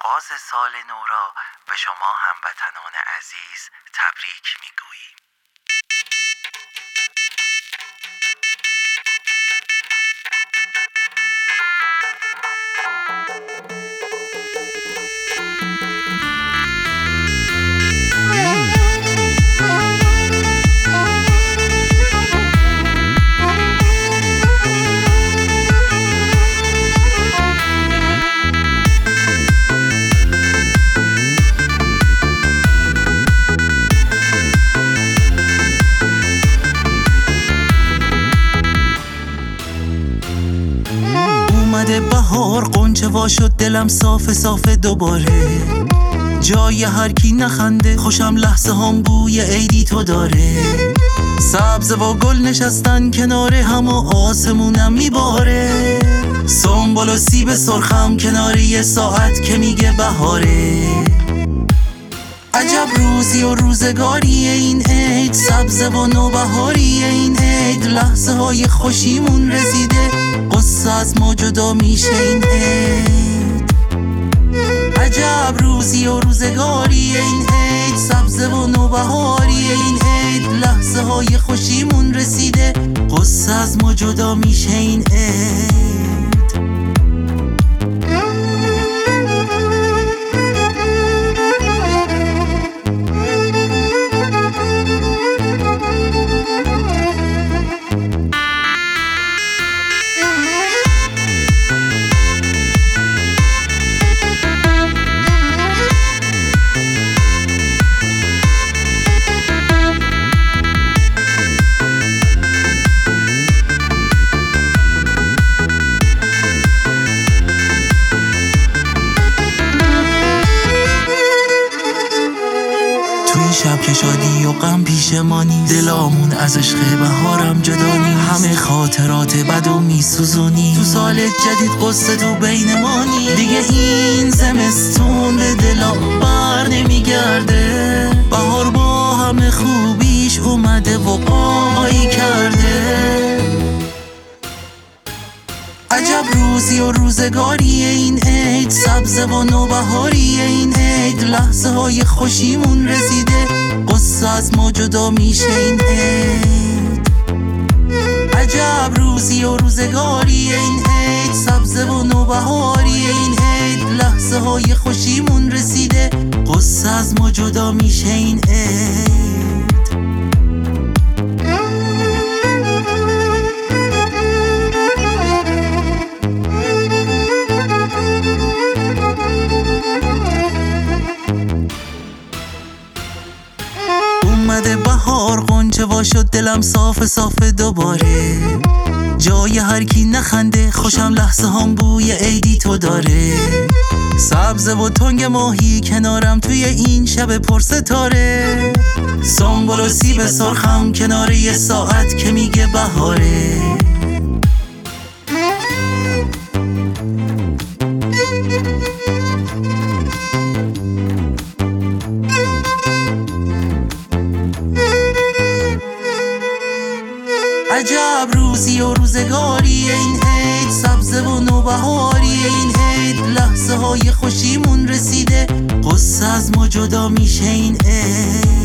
آغاز سال نو را به شما هموطنان عزیز تبریک میگوییم. اومده بهار غنچه وا شد دلم صاف صاف دوباره، جای هر کی نخنده خوشم لحظه هم بوی عیدی تو داره. سبز و گل نشستن کنار هم و آسمونم میباره، سنبل و سیب سرخم کنار یه ساعت که میگه بهاره. عجب روزی و روزگاری این عید، سبز و نوبهاری این عید، لحظه های خوشیمون رسیده، قصه از ما جدا میشه این عید. عجب روزی و روزگاری این عید، سبز و نوبهاری این عید، لحظه های خوشیمون رسیده، قصه از ما جدا میشه این عید. شب که شادی و غم پیشمانی، دلامون از عشق بهارم جدا نیست، همه خاطرات بدو میسوزونی، تو سال جدید قصه تو بین مانی، دیگه این زمستون به دلم بر نمیگرده، بهار با همه خوبیش اومده و قایی کرده. عجب روزی و روزگاری این عید، سبز و نوبهاری این عید، لحظه های خوشیمون رسیده، قصه از ما جدا میشه این عید. عجب روزی و روزگاری این عید، سبز و نوبهاری این عید، لحظه های خوشیمون رسیده، قصه از ما جدا میشه این عید. اومده بهار غنچه وا شد دلم صاف صاف دوباره، جای هر کی نخنده خوشم لحظه هم بوی عیدی تو داره. سبز و تنگ ماهی کنارم توی این شب پر ستاره، سنبل و سیب سرخم کنار یه ساعت که میگه بهاره. عجب روزی و روزگاری این عید، سبز و نوبهاری این عید، لحظه های خوشیمون رسیده، قصه از ما جدا میشه این عید.